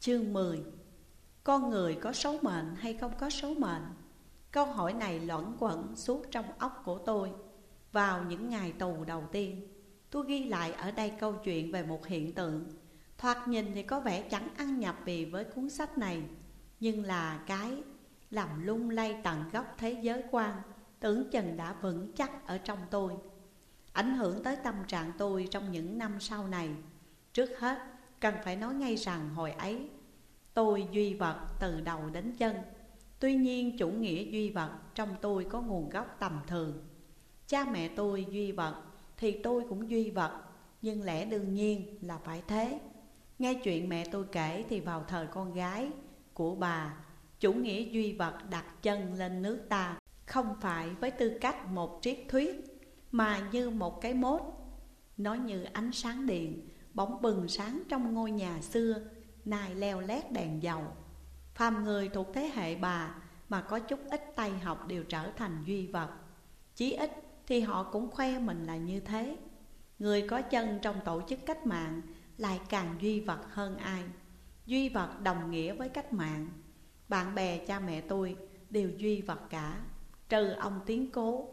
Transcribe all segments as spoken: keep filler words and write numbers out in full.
Chương mười. Con người có số mệnh hay không có số mệnh? Câu hỏi này luẩn quẩn suốt trong óc của tôi. Vào những ngày tù đầu tiên, tôi ghi lại ở đây câu chuyện về một hiện tượng thoạt nhìn thì có vẻ chẳng ăn nhập gì với cuốn sách này, nhưng là cái làm lung lay tận gốc thế giới quan tưởng chừng đã vững chắc ở trong tôi, ảnh hưởng tới tâm trạng tôi trong những năm sau này. Trước hết, cần phải nói ngay rằng hồi ấy tôi duy vật từ đầu đến chân. Tuy nhiên chủ nghĩa duy vật trong tôi có nguồn gốc tầm thường. Cha mẹ tôi duy vật thì tôi cũng duy vật, nhưng lẽ đương nhiên là phải thế. Nghe chuyện mẹ tôi kể thì vào thời con gái của bà, chủ nghĩa duy vật đặt chân lên nước ta không phải với tư cách một triết thuyết, mà như một cái mốt. Nó như ánh sáng điện bỗng bừng sáng trong ngôi nhà xưa nay leo lét đèn dầu. Phàm người thuộc thế hệ bà mà có chút ít tay học đều trở thành duy vật. Chí ít thì họ cũng khoe mình là như thế. Người có chân trong tổ chức cách mạng lại càng duy vật hơn ai. Duy vật đồng nghĩa với cách mạng. Bạn bè cha mẹ tôi đều duy vật cả, trừ ông Tiến Cố.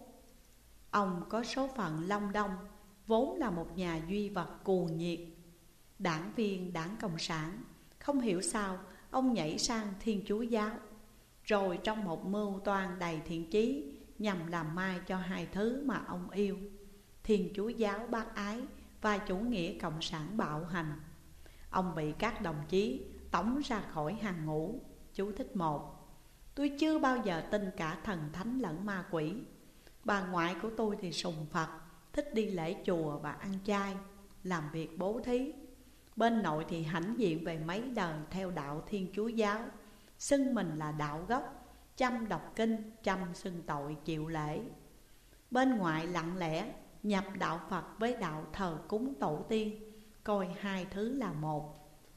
Ông có số phận long đong, vốn là một nhà duy vật cuồng nhiệt, đảng viên đảng Cộng sản. Không hiểu sao ông nhảy sang Thiên Chúa giáo, rồi trong một mưu toan đầy thiện chí nhằm làm mai cho hai thứ mà ông yêu: Thiên Chúa giáo bác ái và chủ nghĩa cộng sản bạo hành. Ông bị các đồng chí tống ra khỏi hàng ngũ. Chú thích một. Tôi chưa bao giờ tin cả thần thánh lẫn ma quỷ. Bà ngoại của tôi thì sùng Phật, thích đi lễ chùa và ăn chay, làm việc bố thí. Bên nội thì hãnh diện về mấy đời theo đạo Thiên Chúa giáo, xưng mình là đạo gốc, chăm đọc kinh, chăm xưng tội chịu lễ. Bên ngoại lặng lẽ nhập đạo Phật với đạo thờ cúng tổ tiên, coi hai thứ là một.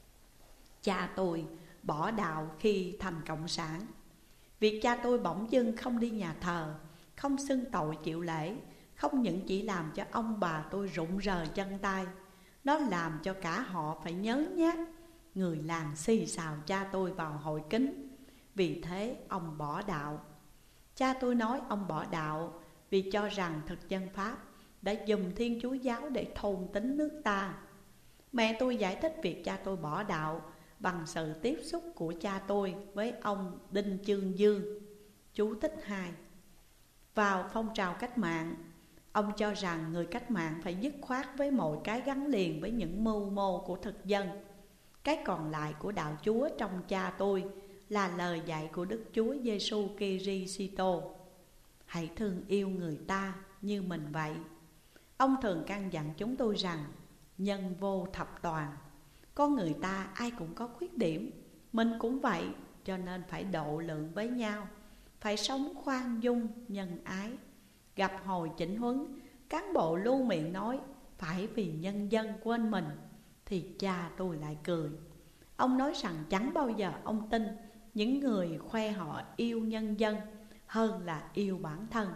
Cha tôi bỏ đạo khi thành cộng sản. Việc cha tôi bỗng dưng không đi nhà thờ, không xưng tội chịu lễ, không những chỉ làm cho ông bà tôi rụng rời chân tay, nó làm cho cả họ phải nhớ nhát. Người làng xì xào cha tôi vào hội kính. Vì thế ông bỏ đạo. Cha tôi nói ông bỏ đạo vì cho rằng thực dân Pháp đã dùng Thiên Chúa giáo để thôn tính nước ta. Mẹ tôi giải thích việc cha tôi bỏ đạo bằng sự tiếp xúc của cha tôi với ông Đinh Chương Dương. Chú thích hai. Vào phong trào cách mạng, ông cho rằng người cách mạng phải dứt khoát với mọi cái gắn liền với những mưu mô của thực dân. Cái còn lại của đạo Chúa trong cha tôi là lời dạy của Đức Chúa Giêsu Kitô: hãy thương yêu người ta như mình vậy. Ông thường căn dặn chúng tôi rằng nhân vô thập toàn, con người ta ai cũng có khuyết điểm, mình cũng vậy, cho nên phải độ lượng với nhau, phải sống khoan dung nhân ái. Gặp hồi chỉnh huấn, cán bộ luôn miệng nói phải vì nhân dân quên mình, thì cha tôi lại cười. Ông nói rằng chẳng bao giờ ông tin những người khoe họ yêu nhân dân hơn là yêu bản thân.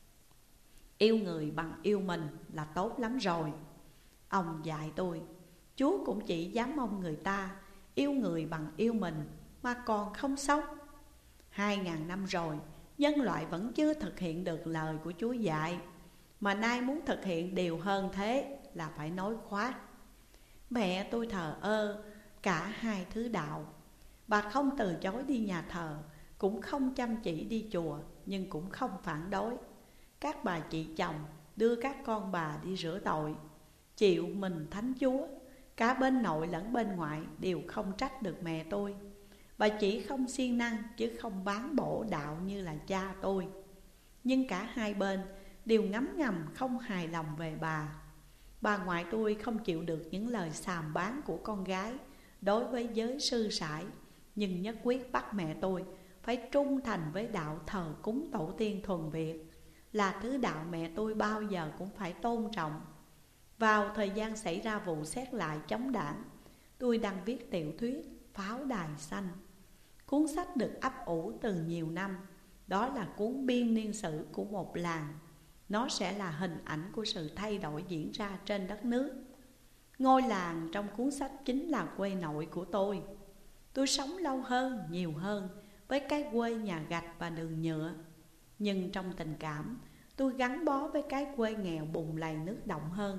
Yêu người bằng yêu mình là tốt lắm rồi. Ông dạy tôi, Chúa cũng chỉ dám mong người ta yêu người bằng yêu mình mà còn không sống. Hai ngàn năm rồi, nhân loại vẫn chưa thực hiện được lời của Chúa dạy, mà nay muốn thực hiện điều hơn thế là phải nói khoác. Mẹ tôi thờ ơ cả hai thứ đạo. Bà không từ chối đi nhà thờ, cũng không chăm chỉ đi chùa, nhưng cũng không phản đối. Các bà chị chồng đưa các con bà đi rửa tội, chịu mình thánh Chúa. Cả bên nội lẫn bên ngoại đều không trách được mẹ tôi. Bà chỉ không siêng năng chứ không bán bổ đạo như là cha tôi. Nhưng cả hai bên đều ngấm ngầm không hài lòng về bà. Bà ngoại tôi không chịu được những lời xàm bán của con gái đối với giới sư sãi, nhưng nhất quyết bắt mẹ tôi phải trung thành với đạo thờ cúng tổ tiên thuần Việt, là thứ đạo mẹ tôi bao giờ cũng phải tôn trọng. Vào thời gian xảy ra vụ xét lại chống đảng, tôi đang viết tiểu thuyết Pháo Đài Xanh. Cuốn sách được ấp ủ từ nhiều năm. Đó là cuốn biên niên sử của một làng. Nó sẽ là hình ảnh của sự thay đổi diễn ra trên đất nước. Ngôi làng trong cuốn sách chính là quê nội của tôi. Tôi sống lâu hơn, nhiều hơn với cái quê nhà gạch và đường nhựa. Nhưng trong tình cảm, tôi gắn bó với cái quê nghèo bùn lầy nước động hơn.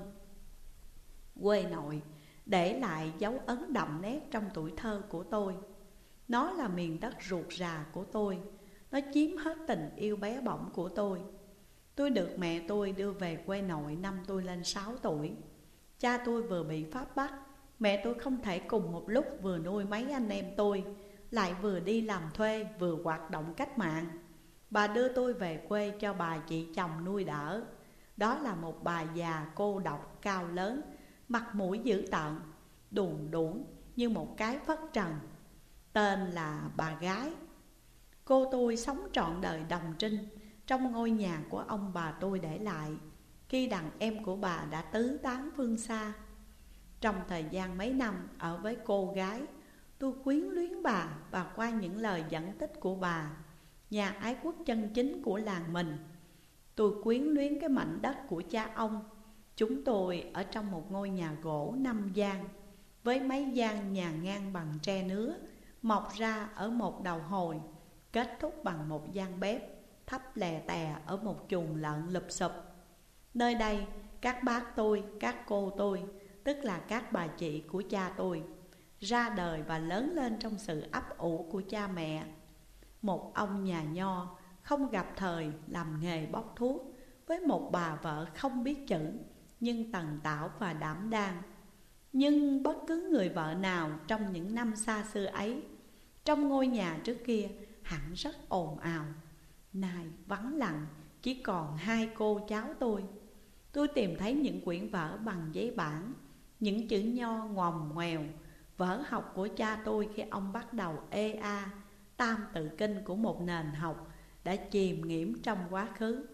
Quê nội để lại dấu ấn đậm nét trong tuổi thơ của tôi. Nó là miền đất ruột rà của tôi. Nó chiếm hết tình yêu bé bỏng của tôi. Tôi được mẹ tôi đưa về quê nội năm tôi lên sáu tuổi. Cha tôi vừa bị Pháp bắt. Mẹ tôi không thể cùng một lúc vừa nuôi mấy anh em tôi, lại vừa đi làm thuê vừa hoạt động cách mạng. Bà đưa tôi về quê cho bà chị chồng nuôi đỡ. Đó là một bà già cô độc cao lớn, mặt mũi dữ tợn, đùn đũn như một cái phất trần. Tên là bà Gái. Cô tôi sống trọn đời đồng trinh trong ngôi nhà của ông bà tôi để lại, khi đàn em của bà đã tứ tán phương xa. Trong thời gian mấy năm ở với cô gái, tôi quyến luyến bà và qua những lời dẫn tích của bà, nhà ái quốc chân chính của làng mình. Tôi quyến luyến cái mảnh đất của cha ông. Chúng tôi ở trong một ngôi nhà gỗ năm gian, với mấy gian nhà ngang bằng tre nứa, mọc ra ở một đầu hồi, kết thúc bằng một gian bếp thấp lè tè ở một chuồng lợn lụp xụp. Nơi đây các bác tôi, các cô tôi, tức là các bà chị của cha tôi, ra đời và lớn lên trong sự ấp ủ của cha mẹ. Một ông nhà nho không gặp thời làm nghề bóc thuốc, với một bà vợ không biết chữ nhưng tần tảo và đảm đang. Nhưng bất cứ người vợ nào trong những năm xa xưa ấy, trong ngôi nhà trước kia hẳn rất ồn ào. Nay vắng lặng, chỉ còn hai cô cháu tôi. Tôi tìm thấy những quyển vở bằng giấy bản, những chữ nho ngoằn ngoèo, vở học của cha tôi khi ông bắt đầu ê a tam tự kinh của một nền học đã chìm nghiễm trong quá khứ.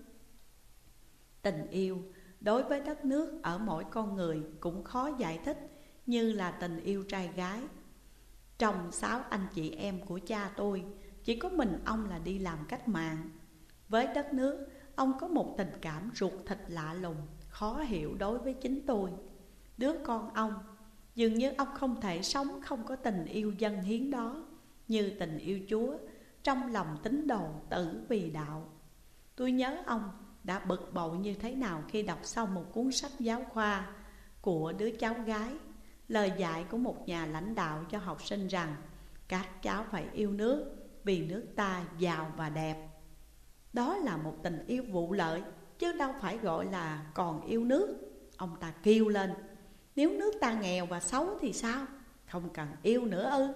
Tình yêu đối với đất nước ở mỗi con người cũng khó giải thích như là tình yêu trai gái. Trong sáu anh chị em của cha tôi, chỉ có mình ông là đi làm cách mạng. Với đất nước, ông có một tình cảm ruột thịt lạ lùng, khó hiểu đối với chính tôi, đứa con ông. Dường như ông không thể sống không có tình yêu dâng hiến đó, như tình yêu Chúa trong lòng tín đồ tử vì đạo. Tôi nhớ ông đã bực bội như thế nào khi đọc xong một cuốn sách giáo khoa của đứa cháu gái, lời dạy của một nhà lãnh đạo cho học sinh rằng các cháu phải yêu nước vì nước ta giàu và đẹp. Đó là một tình yêu vụ lợi, chứ đâu phải gọi là còn yêu nước. Ông ta kêu lên, nếu nước ta nghèo và xấu thì sao? Không cần yêu nữa ư?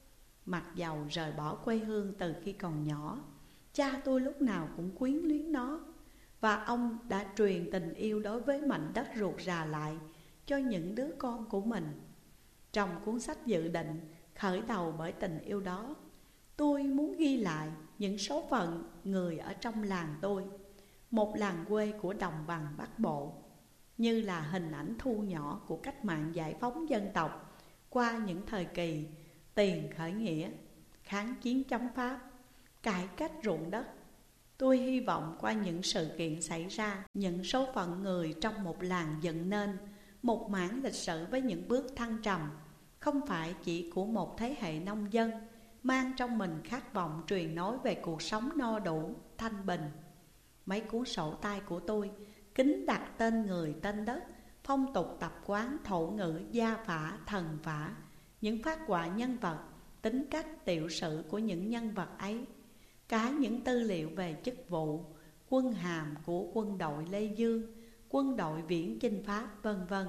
Mặc dầu rời bỏ quê hương từ khi còn nhỏ, cha tôi lúc nào cũng quyến luyến nó. Và ông đã truyền tình yêu đối với mảnh đất ruột rà lại cho những đứa con của mình. Trong cuốn sách dự định khởi đầu bởi tình yêu đó, tôi muốn ghi lại những số phận người ở trong làng tôi, một làng quê của đồng bằng Bắc Bộ, như là hình ảnh thu nhỏ của cách mạng giải phóng dân tộc qua những thời kỳ tiền khởi nghĩa, kháng chiến chống Pháp, cải cách ruộng đất. Tôi hy vọng qua những sự kiện xảy ra, những số phận người trong một làng dựng nên một mảng lịch sử với những bước thăng trầm, không phải chỉ của một thế hệ nông dân mang trong mình khát vọng truyền nói về cuộc sống no đủ, thanh bình. Mấy cuốn sổ tay của tôi kính đặt tên người tên đất, phong tục tập quán, thổ ngữ, gia phả, thần phả, những phác họa nhân vật, tính cách tiểu sự của những nhân vật ấy, cả những tư liệu về chức vụ, quân hàm của quân đội Lê Dương, quân đội viễn chinh Pháp, vân vân.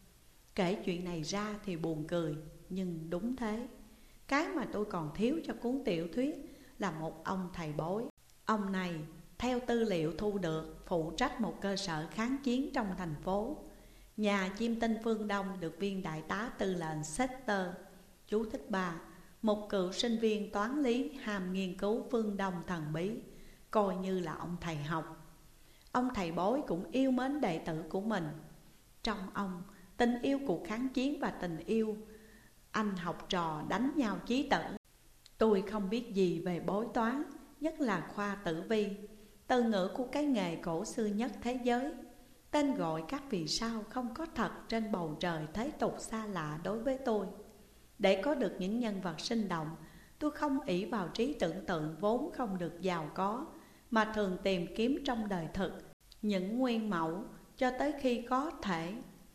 Kể chuyện này ra thì buồn cười, nhưng đúng thế. Cái mà tôi còn thiếu cho cuốn tiểu thuyết là một ông thầy bói. Ông này, theo tư liệu thu được, phụ trách một cơ sở kháng chiến trong thành phố. Nhà chiêm tinh phương Đông được viên đại tá tư lệnh Sester, chú thích ba, một cựu sinh viên toán lý ham nghiên cứu phương Đông thần bí, coi như là ông thầy học. Ông thầy bói cũng yêu mến đệ tử của mình. Trong ông, tình yêu cuộc kháng chiến và tình yêu anh học trò đánh nhau chí tử. Tôi không biết gì về bói toán, nhất là khoa tử vi, từ ngữ của cái nghề cổ xưa nhất thế giới. Tên gọi các vì sao không có thật trên bầu trời thế tục xa lạ đối với tôi. Để có được những nhân vật sinh động, tôi không ỷ vào trí tưởng tượng vốn không được giàu có, mà thường tìm kiếm trong đời thực những nguyên mẫu cho tới khi có thể.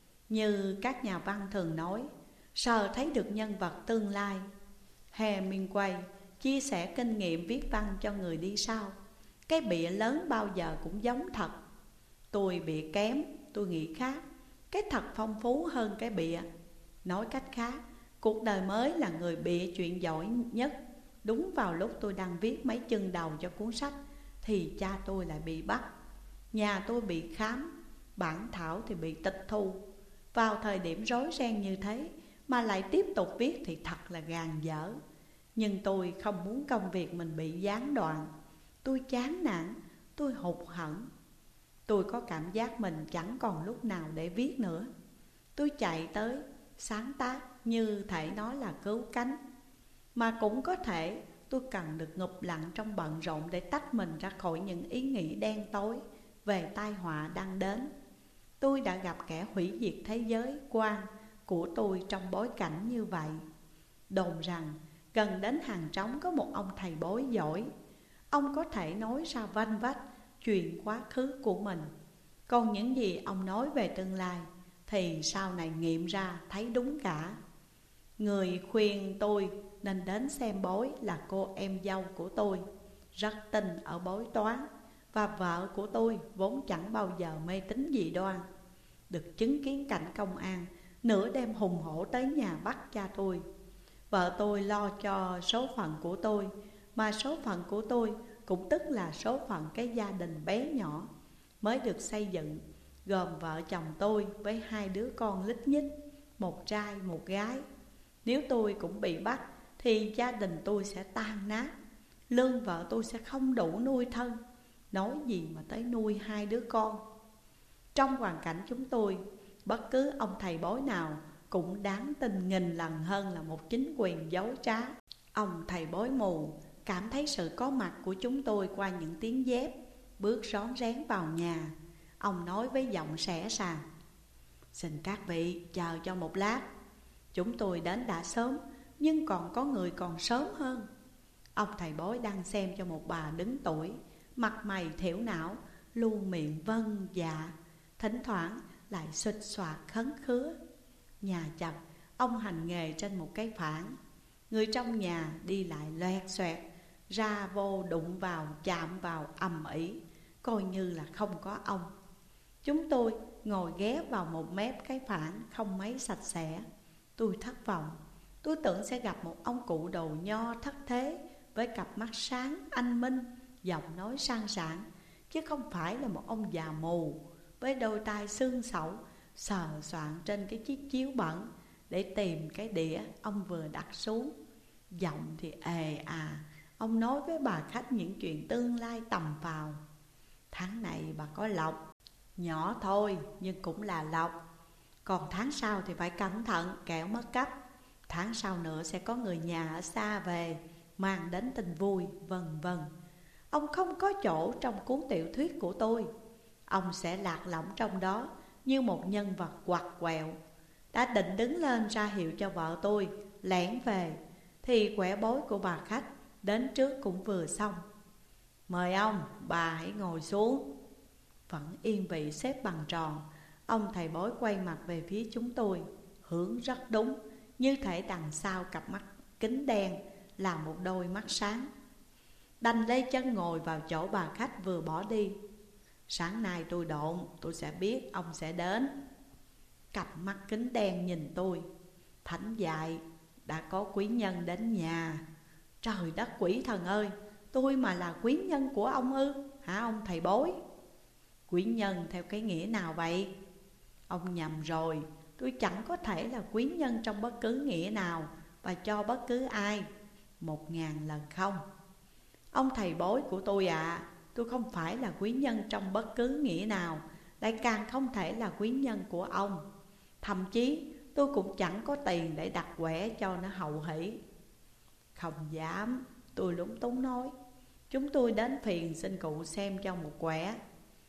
Như các nhà văn thường nói, sờ thấy được nhân vật tương lai. Hemingway chia sẻ kinh nghiệm viết văn cho người đi sau: cái bịa lớn bao giờ cũng giống thật. Tôi bịa kém, tôi nghĩ khác. Cái thật phong phú hơn cái bịa. Nói cách khác, cuộc đời mới là người bịa chuyện giỏi nhất. Đúng vào lúc tôi đang viết mấy chương đầu cho cuốn sách thì cha tôi lại bị bắt, nhà tôi bị khám, bản thảo thì bị tịch thu. Vào thời điểm rối ren như thế mà lại tiếp tục viết thì thật là gàn dở. Nhưng tôi không muốn công việc mình bị gián đoạn. Tôi chán nản, tôi hụt hẫng. Tôi có cảm giác mình chẳng còn lúc nào để viết nữa. Tôi chạy tới sáng tác như thể nó là cứu cánh. Mà cũng có thể tôi cần được ngụp lặng trong bận rộn để tách mình ra khỏi những ý nghĩ đen tối về tai họa đang đến. Tôi đã gặp kẻ hủy diệt thế giới quan của tôi trong bối cảnh như vậy. Đồn rằng gần đến hàng trống có một ông thầy bói giỏi. Ông có thể nói ra vanh vách chuyện quá khứ của mình. Còn những gì ông nói về tương lai thì sau này nghiệm ra thấy đúng cả. Người khuyên tôi nên đến xem bói là cô em dâu của tôi, rất tin ở bói toán. Và vợ của tôi vốn chẳng bao giờ mê tín dị đoan. Được chứng kiến cảnh công an nửa đêm hùng hổ tới nhà bắt cha tôi. Vợ tôi lo cho số phận của tôi, mà số phận của tôi cũng tức là số phận cái gia đình bé nhỏ mới được xây dựng, gồm vợ chồng tôi với hai đứa con lít nhít, một trai một gái. Nếu tôi cũng bị bắt thì gia đình tôi sẽ tan nát. Lương vợ tôi sẽ không đủ nuôi thân, nói gì mà tới nuôi hai đứa con. Trong hoàn cảnh chúng tôi, bất cứ ông thầy bói nào cũng đáng tin nghìn lần hơn là một chính quyền dối trá. Ông thầy bói mù cảm thấy sự có mặt của chúng tôi qua những tiếng dép bước rón rén vào nhà. Ông nói với giọng sẻ sàng: xin các vị chờ cho một lát. Chúng tôi đến đã sớm, nhưng còn có người còn sớm hơn. Ông thầy bói đang xem cho một bà đứng tuổi, mặt mày thiểu não, luôn miệng vâng dạ, thỉnh thoảng lại xuỵt xoạc khấn khứa. Nhà chật, ông hành nghề trên một cái phản. Người trong nhà đi lại loẹt xoẹt, ra vô đụng vào, chạm vào ầm ĩ, coi như là không có ông. Chúng tôi ngồi ghé vào một mép cái phản không mấy sạch sẽ. Tôi thất vọng. Tôi tưởng sẽ gặp một ông cụ đầu nho thất thế, với cặp mắt sáng anh minh, giọng nói sang sảng, chứ không phải là một ông già mù với đôi tai xương sẩu sờ soạn trên cái chiếc chiếu bẩn để tìm cái đĩa ông vừa đặt xuống. Giọng thì ề à, ông nói với bà khách những chuyện tương lai tầm phào. Tháng này bà có lộc, nhỏ thôi nhưng cũng là lộc. Còn tháng sau thì phải cẩn thận kẻo mất cắp. Tháng sau nữa sẽ có người nhà ở xa về, mang đến tin vui, vân vân. Ông không có chỗ trong cuốn tiểu thuyết của tôi. Ông sẽ lạc lõng trong đó như một nhân vật quặt quẹo. Đã định đứng lên ra hiệu cho vợ tôi lẻn về, thì quẻ bói của bà khách đến trước cũng vừa xong. Mời ông, bà hãy ngồi xuống. Vẫn yên vị xếp bằng tròn, ông thầy bói quay mặt về phía chúng tôi, hướng rất đúng, như thể đằng sau cặp mắt kính đen là một đôi mắt sáng. Đành lê chân ngồi vào chỗ bà khách vừa bỏ đi. Sáng nay tôi độn, tôi sẽ biết ông sẽ đến. Cặp mắt kính đen nhìn tôi. Thánh dạy, đã có quý nhân đến nhà. Trời đất quỷ thần ơi, tôi mà là quý nhân của ông ư, hả ông thầy bói? Quý nhân theo cái nghĩa nào vậy? Ông nhầm rồi, tôi chẳng có thể là quý nhân trong bất cứ nghĩa nào và cho bất cứ ai. Một ngàn lần không. Ông thầy bói của tôi ạ, à, tôi không phải là quý nhân trong bất cứ nghĩa nào, lại càng không thể là quý nhân của ông. Thậm chí tôi cũng chẳng có tiền để đặt quẻ cho nó hậu hỷ. Không dám, tôi lúng túng nói. Chúng tôi đến phiền xin cụ xem cho một quẻ.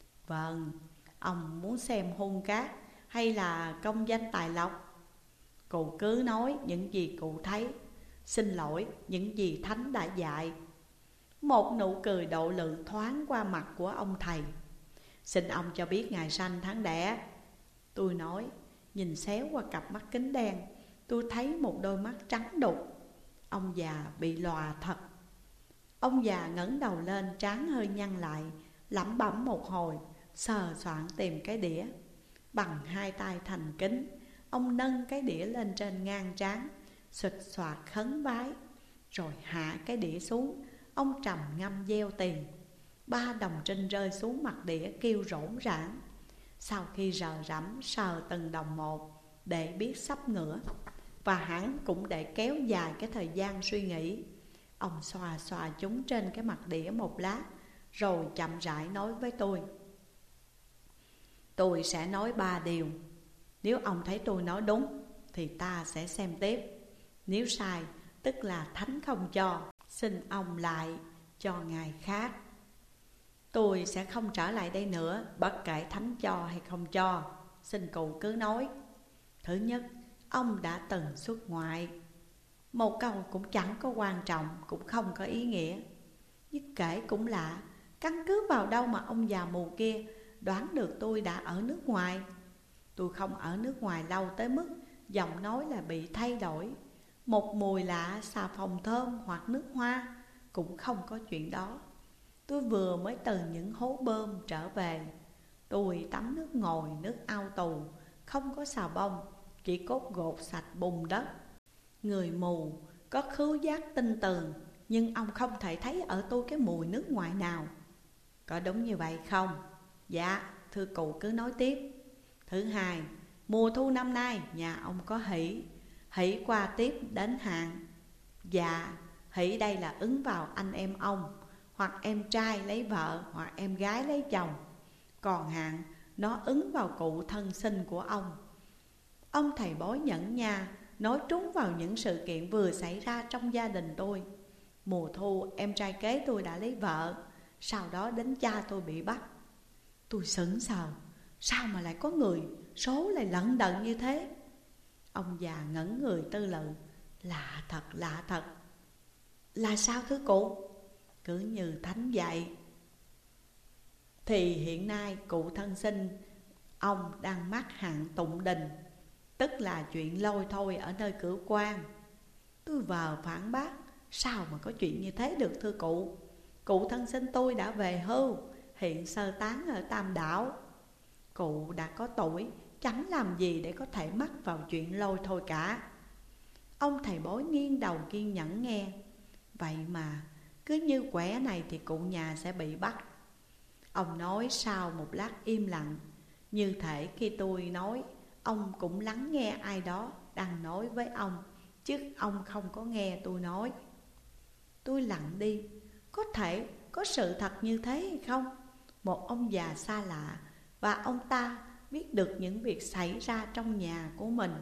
Vâng, ông muốn xem hung cát hay là công danh tài lộc? Cụ cứ nói những gì cụ thấy, xin lỗi những gì Thánh đã dạy. Một nụ cười độ lượng thoáng qua mặt của ông thầy. Xin ông cho biết ngày sanh tháng đẻ. Tôi nói, nhìn xéo qua cặp mắt kính đen, tôi thấy một đôi mắt trắng đục. Ông già bị lòa thật. Ông già ngẩng đầu lên, trán hơi nhăn lại, lẩm bẩm một hồi, sờ soạn tìm cái đĩa. Bằng hai tay thành kính, ông nâng cái đĩa lên trên ngang trán, xụt xoạt khấn vái, rồi hạ cái đĩa xuống. Ông trầm ngâm gieo tiền. Ba đồng trinh rơi xuống mặt đĩa kêu rỗn rãng. Sau khi rờ rẫm sờ từng đồng một để biết sắp ngửa, và hẳn cũng để kéo dài cái thời gian suy nghĩ, ông xoa xoa chúng trên cái mặt đĩa một lát, rồi chậm rãi nói với tôi. Tôi sẽ nói ba điều. Nếu ông thấy tôi nói đúng thì ta sẽ xem tiếp. Nếu sai, tức là Thánh không cho, xin ông lại cho ngày khác. Tôi sẽ không trở lại đây nữa, bất kể Thánh cho hay không cho. Xin cụ cứ nói. Thứ nhất, ông đã từng xuất ngoại. Một câu cũng chẳng có quan trọng, cũng không có ý nghĩa. Nhưng kể cũng lạ, căn cứ vào đâu mà ông già mù kia đoán được tôi đã ở nước ngoài. Tôi không ở nước ngoài lâu tới mức giọng nói là bị thay đổi. Một mùi lạ, xà phòng thơm hoặc nước hoa cũng không có chuyện đó. Tôi vừa mới từ những hố bơm trở về. Tôi tắm nước ngồi, nước ao tù, không có xà bông, chỉ cốt gột sạch bùn đất. Người mù có khứu giác tinh tường, nhưng ông không thể thấy ở tôi cái mùi nước ngoài nào. Có đúng như vậy không? Dạ, thưa cụ cứ nói tiếp. Thứ hai, mùa thu năm nay nhà ông có hỷ. Hỷ qua tiếp đến hạn. Dạ, hỷ đây là ứng vào anh em ông, hoặc em trai lấy vợ, hoặc em gái lấy chồng. Còn hạn, nó ứng vào cụ thân sinh của ông. Ông thầy bói nhẫn nha, nói trúng vào những sự kiện vừa xảy ra trong gia đình tôi. Mùa thu em trai kế tôi đã lấy vợ, sau đó đến cha tôi bị bắt. Tôi sững sờ, sao mà lại có người số lại lận đận như thế? Ông già ngẩn người tư lự. Lạ thật, lạ thật. Là sao thưa cụ? Cứ như Thánh dạy thì hiện nay cụ thân sinh ông đang mắc hạn tụng đình, tức là chuyện lôi thôi ở nơi cửa quan. Tôi vờ phản bác, sao mà có chuyện như thế được thưa cụ? Cụ thân sinh tôi đã về hưu, hiện sơ tán ở Tam Đảo. Cụ đã có tuổi, chẳng làm gì để có thể mắc vào chuyện lôi thôi cả. Ông thầy bói nghiêng đầu kiên nhẫn nghe. Vậy mà cứ như quẻ này thì cụ nhà sẽ bị bắt. Ông nói sau một lát im lặng, như thể khi tôi nói, ông cũng lắng nghe ai đó đang nói với ông, chứ ông không có nghe tôi nói. Tôi lặng đi. Có thể có sự thật như thế hay không? Một ông già xa lạ, và ông ta biết được những việc xảy ra trong nhà của mình.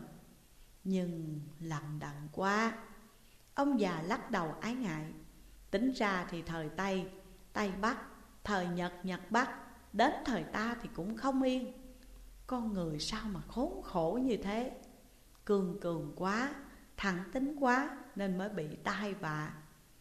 Nhưng lận đận quá. Ông già lắc đầu ái ngại. Tính ra thì thời Tây, Tây Bắc, thời Nhật, Nhật Bắc, đến thời ta thì cũng không yên. Con người sao mà khốn khổ như thế? Cường cường quá, thẳng tính quá nên mới bị tai vạ.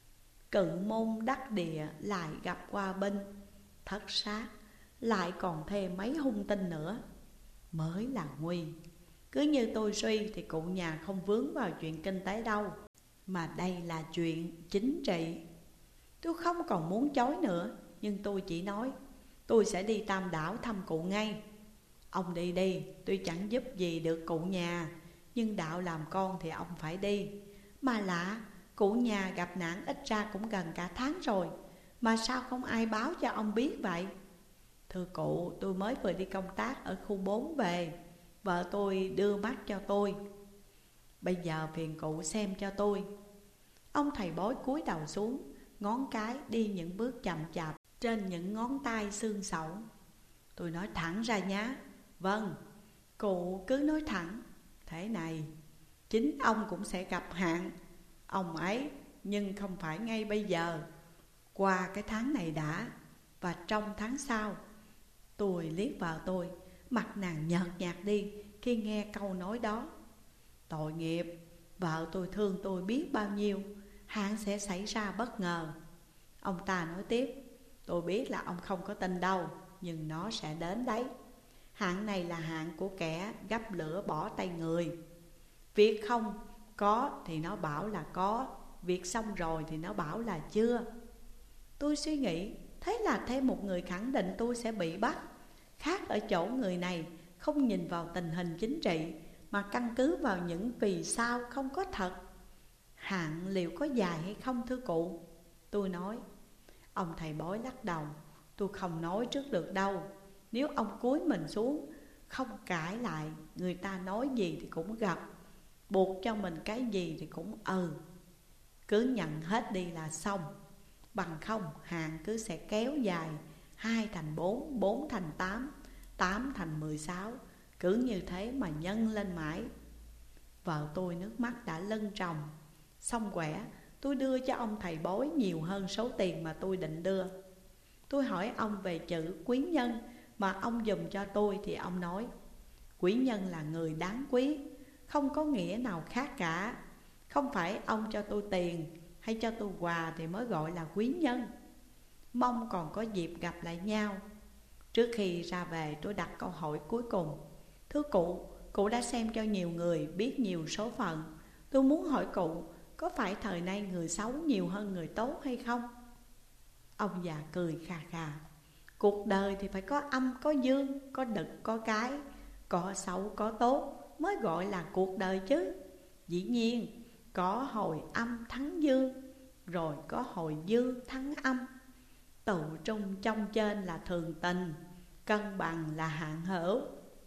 Cự môn đắc địa lại gặp qua binh, thất sát lại còn thêm mấy hung tinh nữa, mới là nguy. Cứ như tôi suy thì cụ nhà không vướng vào chuyện kinh tế đâu, mà đây là chuyện chính trị. Tôi không còn muốn chối nữa, nhưng tôi chỉ nói tôi sẽ đi Tam Đảo thăm cụ ngay. Ông đi đi, tôi chẳng giúp gì được cụ nhà, nhưng đạo làm con thì ông phải đi. Mà lạ, cụ nhà gặp nạn ít ra cũng gần cả tháng rồi, mà sao không ai báo cho ông biết vậy? Thưa cụ, tôi mới vừa đi công tác ở khu bốn về, vợ tôi đưa mắt cho tôi. Bây giờ phiền cụ xem cho tôi. Ông thầy bói cúi đầu xuống, ngón cái đi những bước chậm chạp trên những ngón tay xương sẩu. Tôi nói thẳng ra nhá. Vâng, cụ cứ nói thẳng. Thế này, chính ông cũng sẽ gặp hạn. Ông ấy, nhưng không phải ngay bây giờ, qua cái tháng này đã, và trong tháng sau. Tôi liếc vào tôi, mặt nàng nhợt nhạt đi khi nghe câu nói đó. Tội nghiệp, vợ tôi thương tôi biết bao nhiêu, hạn sẽ xảy ra bất ngờ. Ông ta nói tiếp, tôi biết là ông không có tin đâu, nhưng nó sẽ đến đấy. Hạn này là hạn của kẻ gắp lửa bỏ tay người. Việc không có thì nó bảo là có, việc xong rồi thì nó bảo là chưa. Tôi suy nghĩ, thế là thêm một người khẳng định tôi sẽ bị bắt. Khác ở chỗ người này không nhìn vào tình hình chính trị, mà căn cứ vào những vì sao không có thật. Hạn liệu có dài hay không thưa cụ? Tôi nói. Ông thầy bói lắc đầu, tôi không nói trước được đâu. Nếu ông cúi mình xuống, không cãi lại, người ta nói gì thì cũng gật, buộc cho mình cái gì thì cũng ừ. Cứ nhận hết đi là xong. Bằng không hạn cứ sẽ kéo dài, hai thành bốn, bốn thành tám, tám thành mười sáu. Cứ như thế mà nhân lên mãi. Vợ tôi nước mắt đã lân tròng. Xong quẻ, tôi đưa cho ông thầy bói nhiều hơn số tiền mà tôi định đưa. Tôi hỏi ông về chữ quý nhân mà ông dùng cho tôi thì ông nói, quý nhân là người đáng quý, không có nghĩa nào khác cả. Không phải ông cho tôi tiền hay cho tôi quà thì mới gọi là quý nhân. Mong còn có dịp gặp lại nhau. Trước khi ra về tôi đặt câu hỏi cuối cùng. Thưa cụ, cụ đã xem cho nhiều người, biết nhiều số phận. Tôi muốn hỏi cụ, có phải thời nay người xấu nhiều hơn người tốt hay không? Ông già cười khà khà. Cuộc đời thì phải có âm có dương, có đực có cái, có xấu có tốt mới gọi là cuộc đời chứ. Dĩ nhiên có hồi âm thắng dương, rồi có hồi dương thắng âm. Tụ trung trong trên là thường tình, cân bằng là hạn hữu.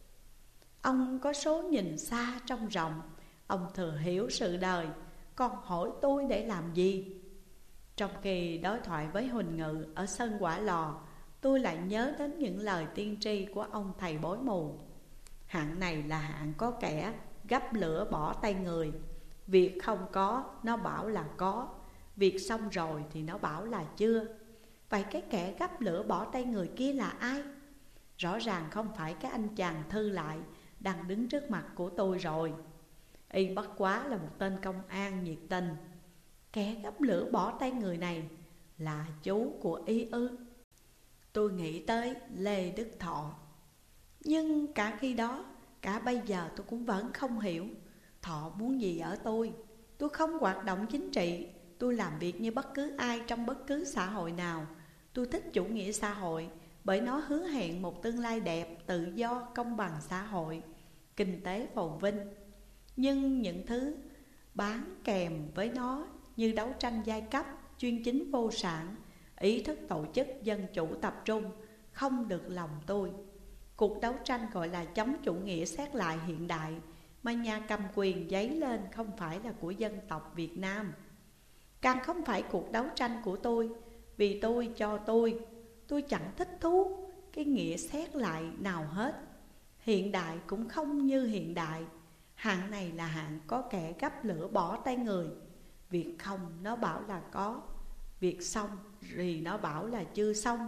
Ông có số nhìn xa trông rộng, ông thừa hiểu sự đời, còn hỏi tôi để làm gì? Trong khi đối thoại với Huỳnh Ngự ở sân Quả Lò, tôi lại nhớ đến những lời tiên tri của ông thầy bói mù. Hạn này là hạn có kẻ gắp lửa bỏ tay người. Việc không có, nó bảo là có. Việc xong rồi thì nó bảo là chưa. Vậy cái kẻ gắp lửa bỏ tay người kia là ai? Rõ ràng không phải cái anh chàng thư lại đang đứng trước mặt của tôi rồi. Y bất quá là một tên công an nhiệt tình. Kẻ gắp lửa bỏ tay người này là chú của Y ư? Tôi nghĩ tới Lê Đức Thọ. Nhưng cả khi đó, cả bây giờ tôi cũng vẫn không hiểu Thọ muốn gì ở tôi. Tôi không hoạt động chính trị, tôi làm việc như bất cứ ai trong bất cứ xã hội nào. Tôi thích chủ nghĩa xã hội bởi nó hứa hẹn một tương lai đẹp, tự do, công bằng xã hội, kinh tế phồn vinh. Nhưng những thứ bán kèm với nó như đấu tranh giai cấp, chuyên chính vô sản, ý thức tổ chức dân chủ tập trung không được lòng tôi. Cuộc đấu tranh gọi là chống chủ nghĩa xét lại hiện đại mà nhà cầm quyền dấy lên không phải là của dân tộc Việt Nam. Càng không phải cuộc đấu tranh của tôi, vì tôi cho tôi, tôi chẳng thích thú cái nghĩa xét lại nào hết. Hiện đại cũng không như hiện đại. Hạn này là hạn có kẻ gắp lửa bỏ tay người. Việc không nó bảo là có, việc xong thì nó bảo là chưa xong.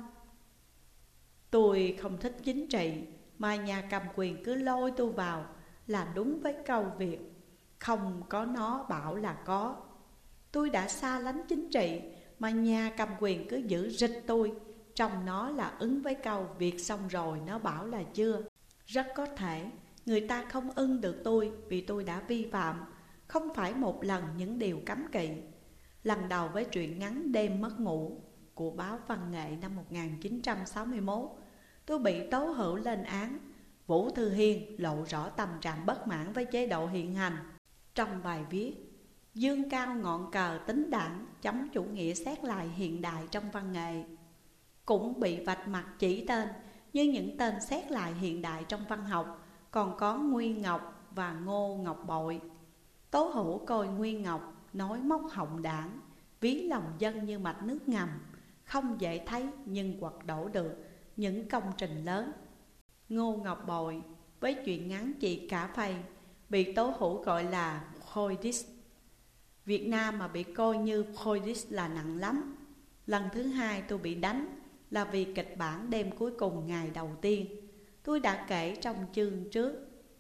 Tôi không thích chính trị, mà nhà cầm quyền cứ lôi tôi vào là đúng với câu việc không có nó bảo là có. Tôi đã xa lánh chính trị, mà nhà cầm quyền cứ giữ rịch tôi trong nó là ứng với câu việc xong rồi nó bảo là chưa. Rất có thể người ta không ưng được tôi vì tôi đã vi phạm không phải một lần những điều cấm kỵ. Lần đầu với truyện ngắn Đêm mất ngủ của báo Văn nghệ năm một nghìn chín trăm sáu mươi mốt, tôi bị tố hữu lên án. Vũ Thư Hiên lộ rõ tâm trạng bất mãn với chế độ hiện hành. Trong bài viết dương cao ngọn cờ tính đảng chống chủ nghĩa xét lại hiện đại trong văn nghệ, cũng bị vạch mặt chỉ tên như những tên xét lại hiện đại trong văn học còn có Nguyên Ngọc và Ngô Ngọc Bội. Tố hữu coi Nguyên Ngọc nói móc họng đảng, ví lòng dân như mạch nước ngầm, không dễ thấy nhưng quật đổ được những công trình lớn. Ngô Ngọc Bội với chuyện ngắn Chị Cả Phây bị tố hữu gọi là Khoidis. Việt Nam mà bị coi như Khoidis là nặng lắm. Lần thứ hai tôi bị đánh là vì kịch bản Đêm cuối cùng ngày đầu tiên. Tôi đã kể trong chương trước.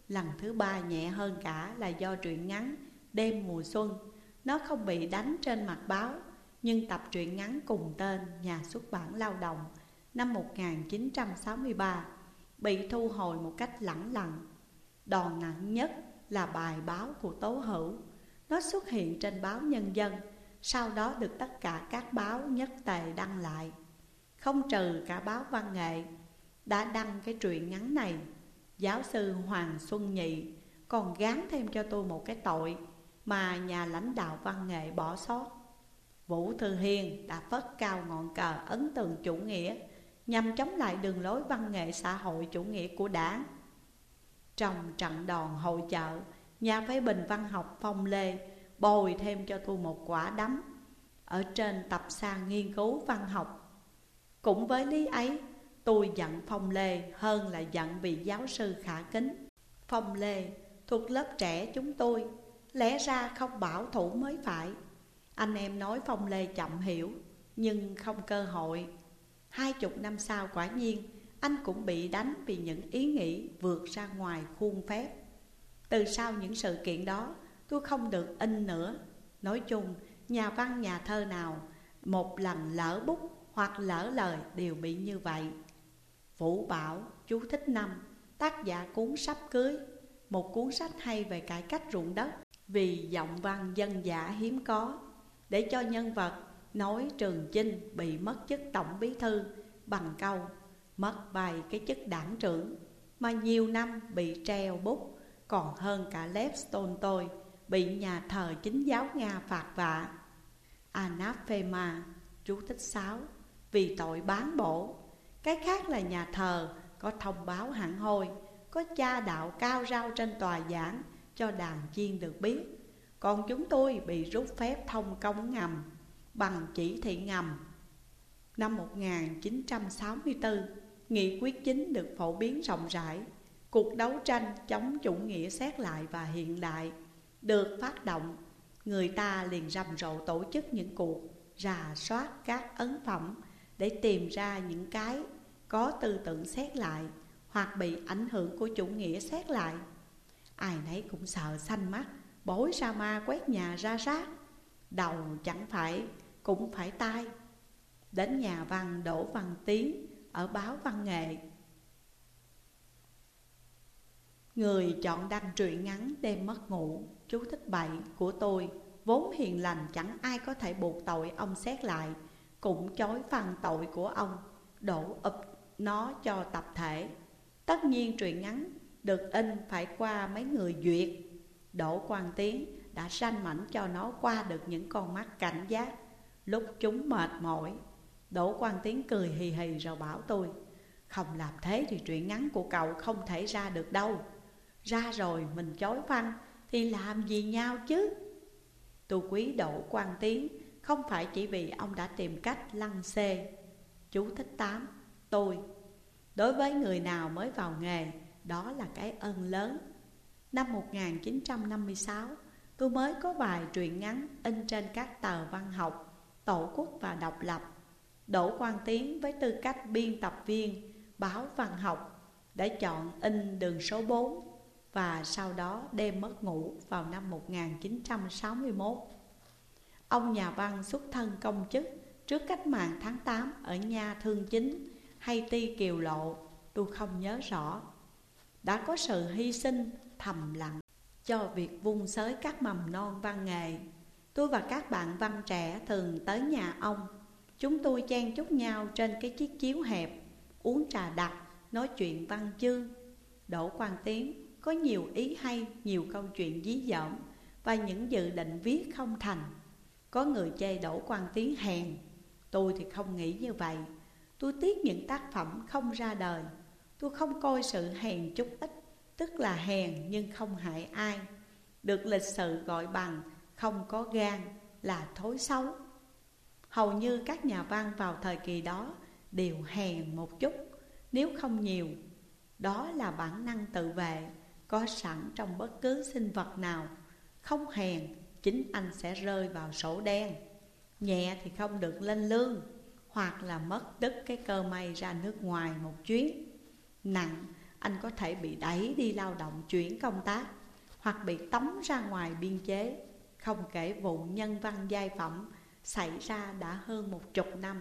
Lần thứ ba nhẹ hơn cả là do truyện ngắn Đêm mùa xuân. Nó không bị đánh trên mặt báo, nhưng tập truyện ngắn cùng tên nhà xuất bản Lao động năm một nghìn chín trăm sáu mươi ba bị thu hồi một cách lẳng lặng. Đòn nặng nhất là bài báo của Tố Hữu. Nó xuất hiện trên báo Nhân dân, sau đó được tất cả các báo nhất tề đăng lại, không trừ cả báo Văn nghệ đã đăng cái truyện ngắn này. Giáo sư Hoàng Xuân Nhị còn gán thêm cho tôi một cái tội mà nhà lãnh đạo văn nghệ bỏ sót. Vũ Thư Hiên đã phất cao ngọn cờ ấn tường chủ nghĩa nhằm chống lại đường lối văn nghệ xã hội chủ nghĩa của đảng. Trong trận đòn hội chợ, nhà phê bình văn học Phong Lê bồi thêm cho tôi một quả đấm ở trên tập san nghiên cứu văn học. Cũng với lý ấy, tôi giận Phong Lê hơn là giận vị giáo sư Khả Kính. Phong Lê thuộc lớp trẻ chúng tôi, lẽ ra không bảo thủ mới phải. Anh em nói Phong Lê chậm hiểu, nhưng không cơ hội. Hai chục năm sau quả nhiên anh cũng bị đánh vì những ý nghĩ vượt ra ngoài khuôn phép. Từ sau những sự kiện đó, tôi không được in nữa. Nói chung, nhà văn nhà thơ nào một lần lỡ bút hoặc lỡ lời đều bị như vậy. Vũ Bảo, chú thích năm, tác giả cuốn Sắp Cưới, một cuốn sách hay về cải cách ruộng đất, vì giọng văn dân dã hiếm có, để cho nhân vật nói Trường Chinh bị mất chức tổng bí thư bằng câu mất bài cái chức đảng trưởng, mà nhiều năm bị treo bút, còn hơn cả Lev Tolstoy bị nhà thờ Chính giáo Nga phạt vạ. Anathema, chú thích sáu, vì tội bán bổ. Cái khác là nhà thờ có thông báo hẳn hoi, có cha đạo cao rao trên tòa giảng cho đàn chiên được biết. Còn chúng tôi bị rút phép thông công ngầm bằng chỉ thị ngầm. Năm một nghìn chín trăm sáu mươi tư, nghị quyết chính được phổ biến rộng rãi. Cuộc đấu tranh chống chủ nghĩa xét lại và hiện đại được phát động. Người ta liền rầm rộ tổ chức những cuộc rà soát các ấn phẩm để tìm ra những cái có tư tưởng xét lại hoặc bị ảnh hưởng của chủ nghĩa xét lại. Ai nấy cũng sợ xanh mắt, bối sa ma quét nhà ra rác. Đầu chẳng phải cũng phải tai. Đến nhà văn Đỗ Văn Tiến ở báo Văn nghệ, người chọn đăng truyện ngắn Đêm mất ngủ, chú thích bảy của tôi, vốn hiền lành chẳng ai có thể buộc tội ông xét lại, cũng chối phần tội của ông, đổ ụp nó cho tập thể. Tất nhiên truyện ngắn được in phải qua mấy người duyệt. Đỗ Quang Tiến đã sanh mảnh cho nó qua được những con mắt cảnh giác. Lúc chúng mệt mỏi, Đỗ Quang Tiến cười hì hì rồi bảo tôi: không làm thế thì truyện ngắn của cậu không thể ra được đâu. Ra rồi mình chối văn thì làm gì nhau chứ. Tôi quý Đỗ Quang Tiến không phải chỉ vì ông đã tìm cách lăng xê. Chú thích tám, tôi. Đối với người nào mới vào nghề, đó là cái ơn lớn. Năm một nghìn chín trăm năm mươi sáu, tôi mới có vài truyện ngắn in trên các tờ văn học Tổ quốc và Độc lập. Đỗ Quang Tiến với tư cách biên tập viên báo văn học đã chọn in Đường số bốn và sau đó Đêm mất ngủ vào năm một nghìn chín trăm sáu mươi mốt. Ông nhà văn xuất thân công chức trước cách mạng tháng tám ở Nha Thương Chính hay Ti Kiều Lộ, tôi không nhớ rõ, đã có sự hy sinh thầm lặng cho việc vun xới các mầm non văn nghệ. Tôi và các bạn văn trẻ thường tới nhà ông. Chúng tôi chen chúc nhau trên cái chiếc chiếu hẹp, uống trà đặc, nói chuyện văn chương. Đỗ Quang Tiến có nhiều ý hay, nhiều câu chuyện dí dỏm và những dự định viết không thành. Có người chê Đỗ Quang Tiến hèn, tôi thì không nghĩ như vậy. Tôi tiếc những tác phẩm không ra đời. Tôi không coi sự hèn chút ít, tức là hèn nhưng không hại ai, được lịch sử gọi bằng không có gan, là thối xấu. Hầu như các nhà văn vào thời kỳ đó đều hèn một chút, nếu không nhiều. Đó là bản năng tự vệ có sẵn trong bất cứ sinh vật nào. Không hèn, chính anh sẽ rơi vào sổ đen. Nhẹ thì không được lên lương, hoặc là mất đứt cái cơ may ra nước ngoài một chuyến. Nặng, anh có thể bị đẩy đi lao động chuyển công tác, hoặc bị tống ra ngoài biên chế. Không kể vụ nhân văn giai phẩm xảy ra đã hơn một chục năm.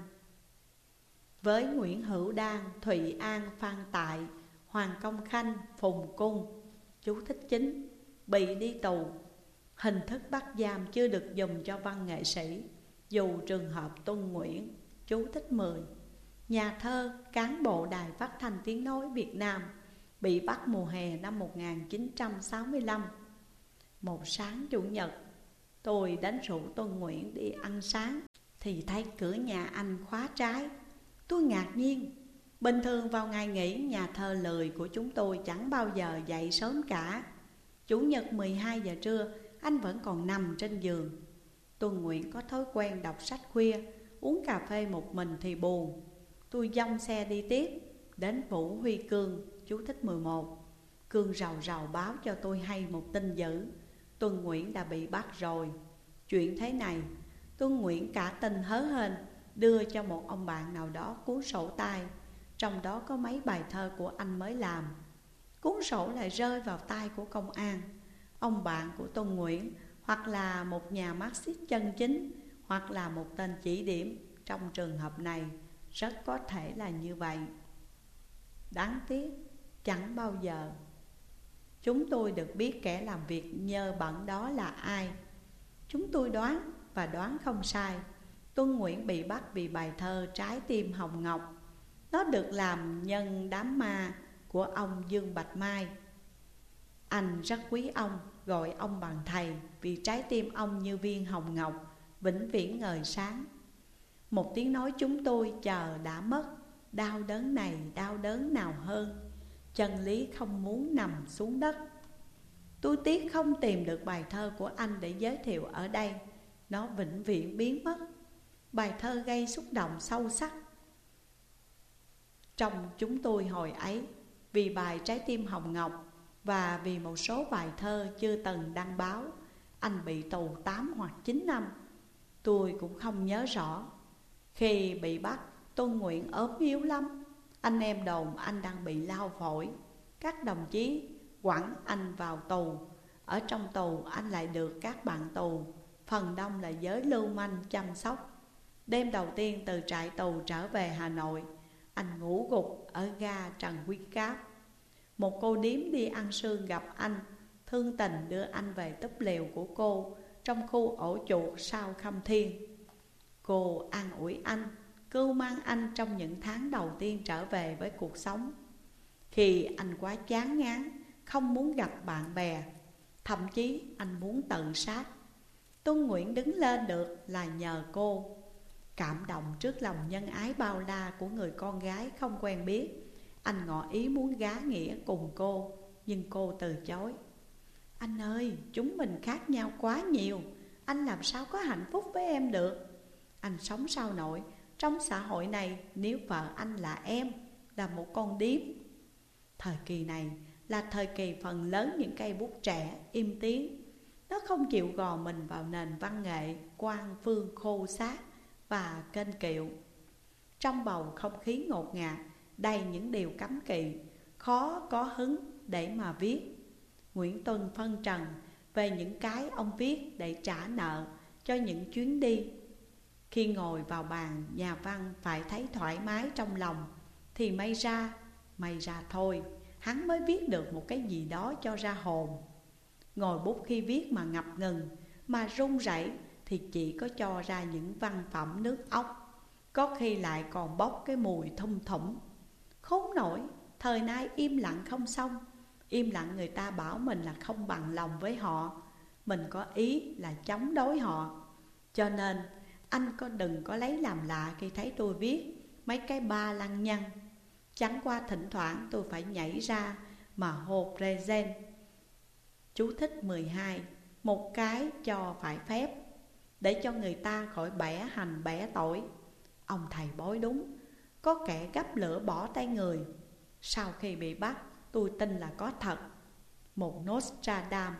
Với Nguyễn Hữu Đan, Thụy An, Phan Tại, Hoàng Công Khanh, Phùng Cung, chú thích chính, bị đi tù. Hình thức bắt giam chưa được dùng cho văn nghệ sĩ, dù trường hợp Tuân Nguyễn, chú thích mười. Nhà thơ, cán bộ Đài Phát thanh Tiếng nói Việt Nam, bị bắt mùa hè năm một nghìn chín trăm sáu mươi lăm. Một sáng Chủ nhật, tôi đánh rủ Tuân Nguyễn đi ăn sáng, thì thấy cửa nhà anh khóa trái. Tôi ngạc nhiên. Bình thường vào ngày nghỉ, nhà thơ lười của chúng tôi chẳng bao giờ dậy sớm cả. Chủ nhật mười hai giờ trưa, anh vẫn còn nằm trên giường. Tuân Nguyễn có thói quen đọc sách khuya, uống cà phê một mình thì buồn. Tôi dông xe đi tiếp, đến Vũ Huy Cương, chú thích mười một. Cương rầu rầu báo cho tôi hay một tin dữ: Tuân Nguyễn đã bị bắt rồi. Chuyện thế này, Tuân Nguyễn cả tin hớ hênh đưa cho một ông bạn nào đó cuốn sổ tay, trong đó có mấy bài thơ của anh mới làm. Cuốn sổ lại rơi vào tay của công an. Ông bạn của Tuân Nguyễn hoặc là một nhà Marxist chân chính, hoặc là một tên chỉ điểm. Trong trường hợp này rất có thể là như vậy. Đáng tiếc chẳng bao giờ chúng tôi được biết kẻ làm việc nhơ bẩn đó là ai. Chúng tôi đoán, và đoán không sai. Tuân Nguyễn bị bắt vì bài thơ Trái tim hồng ngọc. Nó được làm nhân đám ma của ông Dương Bạch Mai. Anh rất quý ông, gọi ông bằng thầy, vì trái tim ông như viên hồng ngọc, vĩnh viễn ngời sáng. Một tiếng nói chúng tôi chờ đã mất. Đau đớn này đau đớn nào hơn, chân lý không muốn nằm xuống đất. Tôi tiếc không tìm được bài thơ của anh để giới thiệu ở đây. Nó vĩnh viễn biến mất. Bài thơ gây xúc động sâu sắc trong chúng tôi hồi ấy, vì bài Trái tim hồng ngọc và vì một số bài thơ chưa từng đăng báo. Anh bị tù tám hoặc chín năm, tôi cũng không nhớ rõ. Khi bị bắt, Tuân Nguyễn ốm yếu lắm. Anh em đồn anh đang bị lao phổi. Các đồng chí quẳng anh vào tù. Ở trong tù anh lại được các bạn tù, phần đông là giới lưu manh, chăm sóc. Đêm đầu tiên từ trại tù trở về Hà Nội, anh ngủ gục ở ga Trần Quý Cáp. Một cô điếm đi ăn sương gặp anh, thương tình đưa anh về túp lều của cô trong khu ổ chuột sau Khâm Thiên. Cô an ủi anh, cưu mang anh trong những tháng đầu tiên trở về với cuộc sống, khi anh quá chán ngán, không muốn gặp bạn bè, thậm chí anh muốn tự sát. Tuân Nguyễn đứng lên được là nhờ cô. Cảm động trước lòng nhân ái bao la của người con gái không quen biết, anh ngỏ ý muốn gá nghĩa cùng cô, nhưng cô từ chối. Anh ơi, chúng mình khác nhau quá nhiều, anh làm sao có hạnh phúc với em được. Anh sống sao nổi trong xã hội này nếu vợ anh là em, là một con điếm. Thời kỳ này là thời kỳ phần lớn những cây bút trẻ im tiếng. Nó không chịu gò mình vào nền văn nghệ quan phương khô sát và kênh kiệu. Trong bầu không khí ngột ngạt, đầy những điều cấm kỵ, khó có hứng để mà viết. Nguyễn Tuân phân trần về những cái ông viết để trả nợ cho những chuyến đi. Khi ngồi vào bàn, nhà văn phải thấy thoải mái trong lòng, thì may ra, may ra thôi, hắn mới viết được một cái gì đó cho ra hồn. Ngồi bút khi viết mà ngập ngừng, mà run rẩy, thì chỉ có cho ra những văn phẩm nước ốc, có khi lại còn bốc cái mùi thum thủm. Khốn nổi, thời nay im lặng không xong. Im lặng người ta bảo mình là không bằng lòng với họ, mình có ý là chống đối họ. Cho nên anh có đừng có lấy làm lạ khi thấy tôi viết mấy cái ba lăng nhăng. Chẳng qua thỉnh thoảng tôi phải nhảy ra mà hộp regen. Chú thích mười hai. Một cái cho phải phép, để cho người ta khỏi bẻ hành bẻ tỏi. Ông thầy bói đúng, có kẻ gấp lửa bỏ tay người. Sau khi bị bắt, tôi tin là có thật. Một Nostradamus.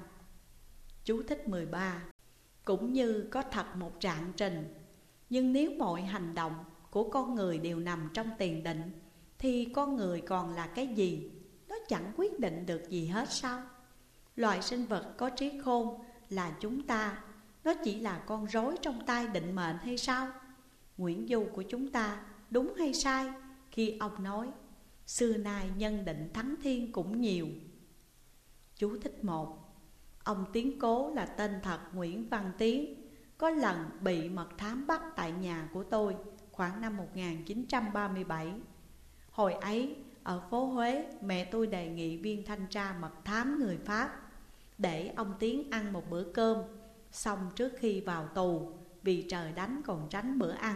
Chú thích mười ba. Cũng như có thật một trạng trình. Nhưng nếu mọi hành động của con người đều nằm trong tiền định, thì con người còn là cái gì? Nó chẳng quyết định được gì hết sao? Loài sinh vật có trí khôn là chúng ta, nó chỉ là con rối trong tay định mệnh hay sao? Nguyễn Du của chúng ta đúng hay sai khi ông nói xưa nay nhân định thắng thiên cũng nhiều? Chú thích một. Ông Tiến Cố là tên thật Nguyễn Văn Tiến, có lần bị mật thám bắt tại nhà của tôi khoảng năm một nghìn chín trăm ba mươi bảy. Hồi ấy ở phố Huế, mẹ tôi đề nghị viên thanh tra mật thám người Pháp để ông Tiến ăn một bữa cơm, xong trước khi vào tù vì trời đánh còn tránh bữa ăn.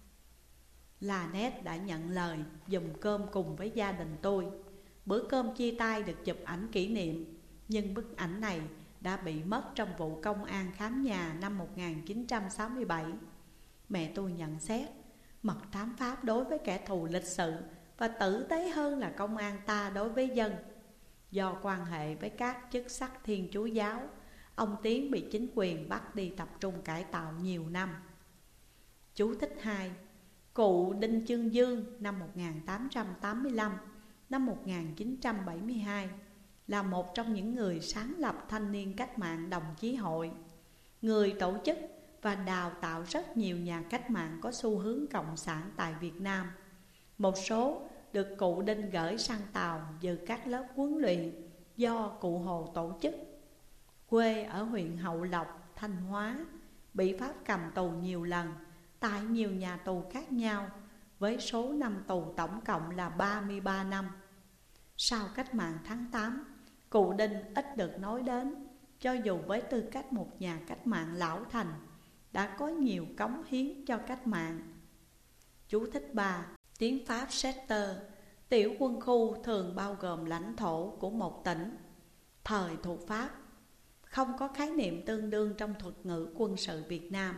La Nét đã nhận lời dùng cơm cùng với gia đình tôi. Bữa cơm chia tay được chụp ảnh kỷ niệm, nhưng bức ảnh này đã bị mất trong vụ công an khám nhà năm một nghìn chín trăm sáu mươi bảy. Mẹ tôi nhận xét mật thám Pháp đối với kẻ thù lịch sự và tử tế hơn là công an ta đối với dân. Do quan hệ với các chức sắc Thiên Chúa giáo, ông Tiến bị chính quyền bắt đi tập trung cải tạo nhiều năm. Chú thích hai. Cụ Đinh Chương Dương năm một nghìn tám trăm tám mươi lăm năm một nghìn chín trăm bảy mươi hai là một trong những người sáng lập Thanh niên Cách mạng Đồng Chí Hội, người tổ chức và đào tạo rất nhiều nhà cách mạng có xu hướng cộng sản tại Việt Nam. Một số được cụ Đinh gửi sang Tàu dự các lớp huấn luyện do cụ Hồ tổ chức. Quê ở huyện Hậu Lộc, Thanh Hóa, bị Pháp cầm tù nhiều lần tại nhiều nhà tù khác nhau, với số năm tù tổng cộng là ba mươi ba năm. Sau cách mạng tháng tám, cụ Đinh ít được nói đến, cho dù với tư cách một nhà cách mạng lão thành, đã có nhiều cống hiến cho cách mạng. Chú thích ba. Tiếng Pháp sector, tiểu quân khu thường bao gồm lãnh thổ của một tỉnh. Thời thuộc Pháp, không có khái niệm tương đương trong thuật ngữ quân sự Việt Nam.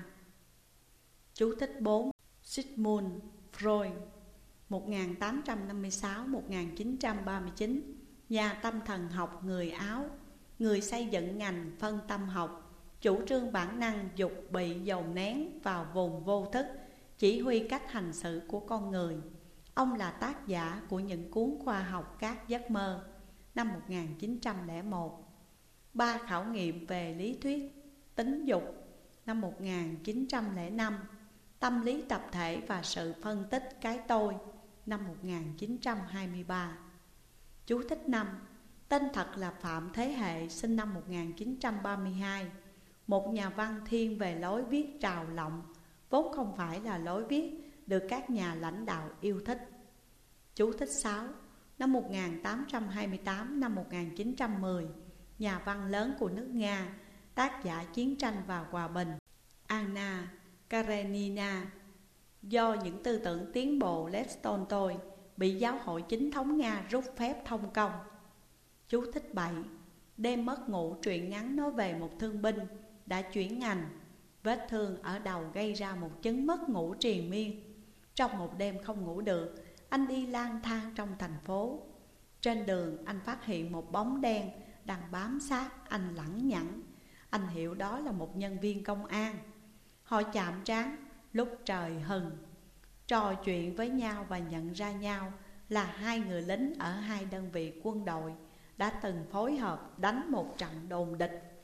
Chú thích bốn. Sigmund Freud một nghìn tám trăm năm mươi sáu đến một nghìn chín trăm ba mươi chín, nhà tâm thần học người Áo, người xây dựng ngành phân tâm học, chủ trương bản năng dục bị dồn nén vào vùng vô thức, chỉ huy cách hành xử của con người. Ông là tác giả của những cuốn khoa học các giấc mơ năm một nghìn chín trăm lẻ một, ba khảo nghiệm về lý thuyết tính dục năm một nghìn chín trăm lẻ năm, tâm lý tập thể và sự phân tích cái tôi năm một nghìn chín trăm hai mươi ba. Chú thích năm. Tên thật là Phạm Thế Hệ, sinh năm một nghìn chín trăm ba mươi hai, một nhà văn thiên về lối viết trào lộng, vốn không phải là lối viết được các nhà lãnh đạo yêu thích. Chú thích sáu. Năm một nghìn tám trăm hai mươi tám đến một nghìn chín trăm mười, nhà văn lớn của nước Nga, tác giả Chiến tranh và Hòa bình, Anna Karenina. Do những tư tưởng tiến bộ Lev Tolstoy bị giáo hội chính thống Nga rút phép thông công. Chú thích bảy. Đêm mất ngủ, truyện ngắn nói về một thương binh đã chuyển ngành. Vết thương ở đầu gây ra một chứng mất ngủ triền miên. Trong một đêm không ngủ được, anh đi lang thang trong thành phố. Trên đường anh phát hiện một bóng đen đang bám sát anh lẳng nhẳng. Anh hiểu đó là một nhân viên công an. Họ chạm trán lúc trời hừng, trò chuyện với nhau và nhận ra nhau là hai người lính ở hai đơn vị quân đội đã từng phối hợp đánh một trận đồn địch.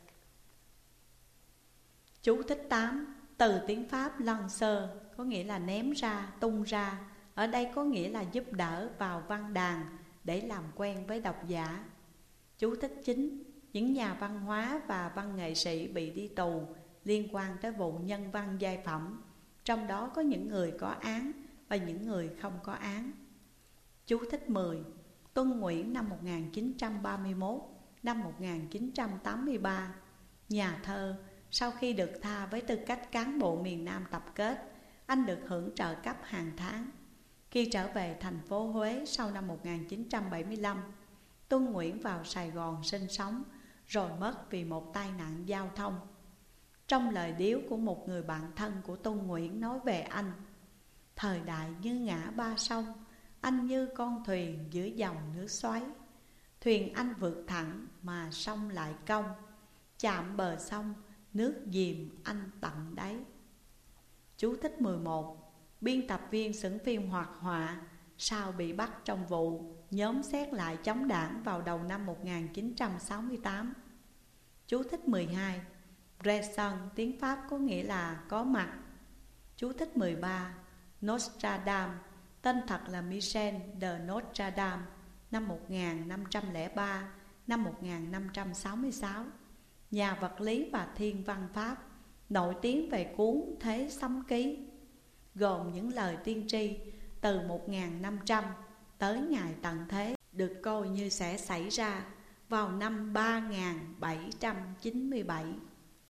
Chú thích tám. Từ tiếng Pháp lancer có nghĩa là ném ra, tung ra, ở đây có nghĩa là giúp đỡ vào văn đàn để làm quen với độc giả. Chú thích chín. Những nhà văn hóa và văn nghệ sĩ bị đi tù liên quan tới vụ nhân văn giai phẩm, trong đó có những người có án và những người không có án. Chú thích mười. Tuân Nguyễn năm một nghìn chín trăm ba mươi mốt năm một nghìn chín trăm tám mươi ba, nhà thơ, sau khi được tha với tư cách cán bộ miền Nam tập kết, anh được hưởng trợ cấp hàng tháng. Khi trở về thành phố Huế sau năm một nghìn chín trăm bảy mươi lăm, Tuân Nguyễn vào Sài Gòn sinh sống, rồi mất vì một tai nạn giao thông. Trong lời điếu của một người bạn thân của Tuân Nguyễn nói về anh: thời đại như ngã ba sông, anh như con thuyền giữa dòng nước xoáy. Thuyền anh vượt thẳng mà sông lại cong, chạm bờ sông, nước dìm anh tận đáy. Chú thích mười một. Biên tập viên xưởng phim Hoạt họa sau bị bắt trong vụ nhóm xét lại chống đảng vào đầu năm một nghìn chín trăm sáu mươi tám. Chú thích mười hai. Présence tiếng Pháp có nghĩa là có mặt. Chú thích mười ba. Nostradamus, tên thật là Michel de Nostradamus, năm một nghìn năm trăm lẻ ba năm một nghìn năm trăm sáu mươi sáu, nhà vật lý và thiên văn Pháp, nổi tiếng về cuốn Thế Sấm Ký, gồm những lời tiên tri từ một nghìn năm trăm tới ngày tận thế, được coi như sẽ xảy ra vào năm ba nghìn bảy trăm chín mươi bảy.